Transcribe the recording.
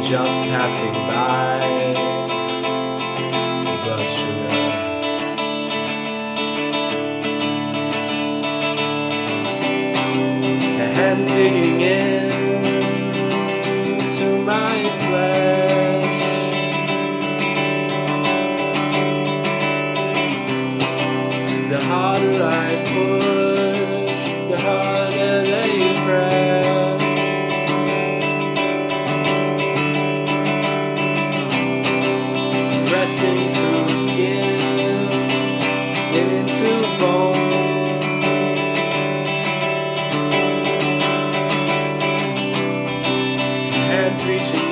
just passing by the blood sugar. Her hands digging in to my flesh. The harder I push, the harder they press. Pressing through skin into bone. Hands reaching